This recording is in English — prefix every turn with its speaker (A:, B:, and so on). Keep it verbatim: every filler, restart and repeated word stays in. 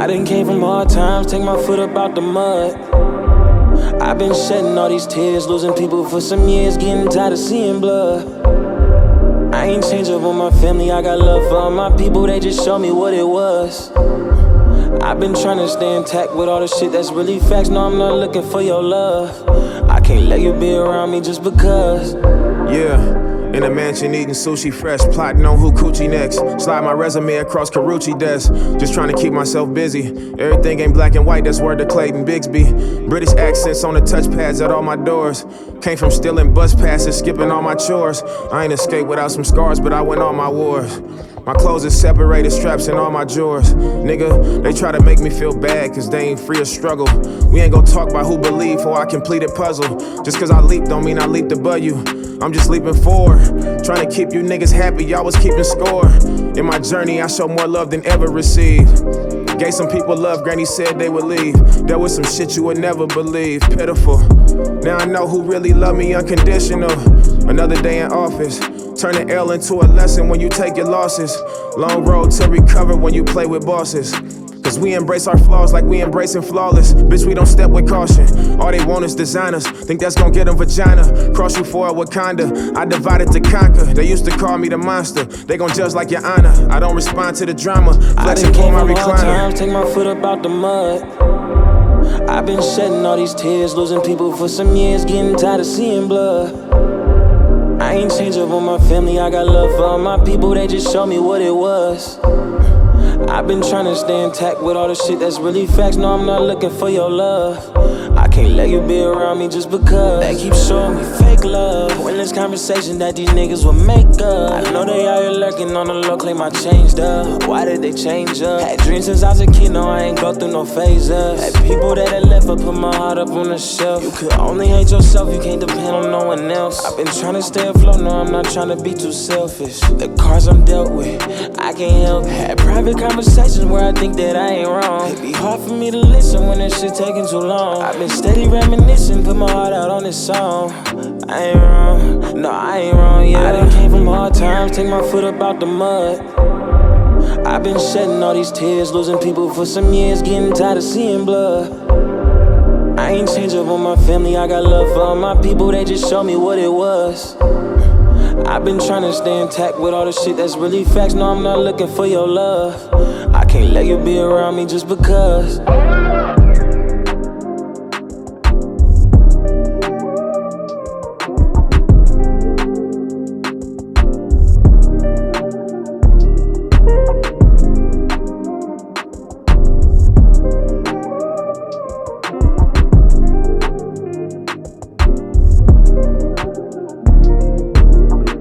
A: done came from hard times, take my foot up out the mud. I've been shedding all these tears, losing people for some years, getting tired of seeing blood. I ain't changed up on my family, I got love for all my people, they just showed me what it was. I've been trying to stay intact with all the shit that's really facts. No, I'm not looking for your love. I can't let you be around me just because.
B: Yeah. In a mansion eating sushi fresh, plotting on who coochie next. Slide my resume across Karuchi desk, just trying to keep myself busy. Everything ain't black and white, that's word to Clayton Bigsby. British accents on the touchpads at all my doors. Came from stealing bus passes, skipping all my chores. I ain't escaped without some scars, but I went all my wars. My clothes is separated, straps in all my drawers. Nigga, they try to make me feel bad, cause they ain't free of struggle. We ain't gon' talk about who believe for I completed puzzle. Just cause I leap don't mean I leaped above you. I'm just leaping forward, trying to keep you niggas happy, y'all was keeping score. In my journey, I show more love than ever received. Gave some people love, granny said they would leave. There was some shit you would never believe, pitiful. Now I know who really love me unconditional. Another day in office, turn an L into a lesson when you take your losses. Long road to recover when you play with bosses. Cause we embrace our flaws like we embracing flawless. Bitch, we don't step with caution. All they want is designers. Think that's gon' get them vagina. Cross you for a Wakanda. I divided to conquer. They used to call me the monster. They gon' judge like your honor. I don't respond to the drama. Flex and pull my recliner.
A: Times, take my foot up out the mud. I've been shedding all these tears, losing people for some years, getting tired of seeing blood. I ain't changed up on my family, I got love for all my people, they just showed me what it was. I've been trying to stay intact with all the shit that's really facts. No, I'm not looking for your love. I can't let you be around me just because they keep showing me fake love. When this conversation that these niggas will make up, I know they out here lurking on the low, claim I changed up. Why did they change up? Had dreams since I was a kid, no, I ain't go through no phases. Had people that had left, I put my heart up on the shelf. You could only hate yourself, you can't depend on no one else. I've been trying to stay afloat, no, I'm not trying to be too selfish. The cards I'm dealt with, I can't help it. Had private conversations where I think that I ain't wrong. It be hard for me to listen when that shit taking too long. I've been steady reminiscing, put my heart out on this song. I ain't wrong, no, I ain't wrong, yeah. I done came from hard times, take my foot up out the mud. I've been shedding all these tears, losing people for some years, getting tired of seeing blood. I ain't changed up on my family, I got love for all my people, they just showed me what it was. I've been trying to stay intact with all the shit that's really facts. No, I'm not looking for your love. I can't let you be around me just because.